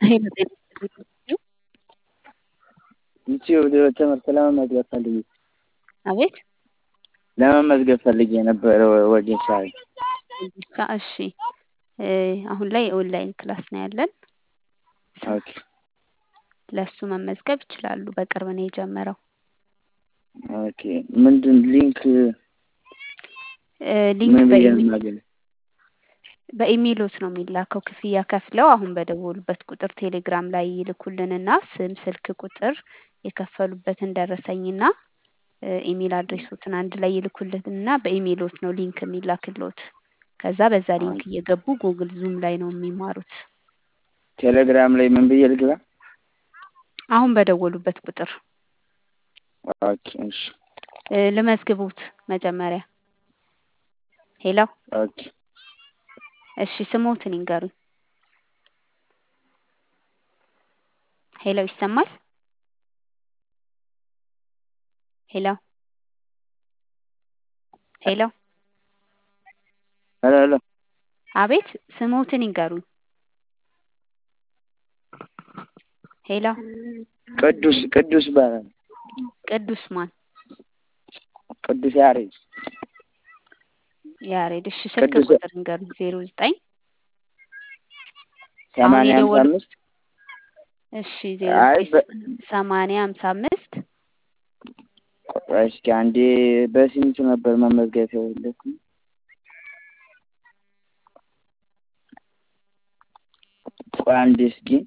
ሄሎ ጤና ይስጥልኝ። ዩቲዩብ ትምህርት ለመመዝገብ ፈልጌ አቤት ለመመዝገብ ፈልጌ ነበር ወጌሻ። እሺ አሁን ላይ ኦንላይን ክላስ ነው ያለን። ኦኬ ለሱ መመዝገብ ይችላሉ። በቅርብ ነው የጀመረው። ኦኬ ምንድን ሊንክ በኢሜይሎት ነው የሚላከው። ክፍያ ከፍለው አሁን በደወሉበት ቁጥር ቴሌግራም ላይ ይልኩልንና ስም፣ ስልክ ቁጥር የከፈሉበትን ደረሰኝና ኢሜል አድሬሶትን አንድ ላይ ይልኩልንና በኢሜይሎት ነው ሊንክ የሚላክልዎት። ከዛ በዛ ሊንክ እየገቡ ጉግል ዙም ላይ ነው የሚማሩት። ቴሌግራም ላይ ምን ብዬ ልግባ? አሁን በደወሉበት ቁጥር። ኦኬ እሺ ልመዝግቡት መጀመሪያ። ሄሎ ኦኬ እሺ ስሞትን ይንገሩኝ። ሄሎ ይሰማል? ሄሎ ሄሎ ሄሎ አቤት ስሞትን ይንገሩኝ። ሄሎ ቅዱስ ባላል። ቅዱስ ማን? ቅዱስ ያሬድ። ያሬድ። እሺ ስልክ ቁጥር ይንገሩኝ። 09 80 እሺ 80 55 እስኪ አንዴ በስንት ነበር መመዝገብ የፈለኩት? አንዴ እስኪ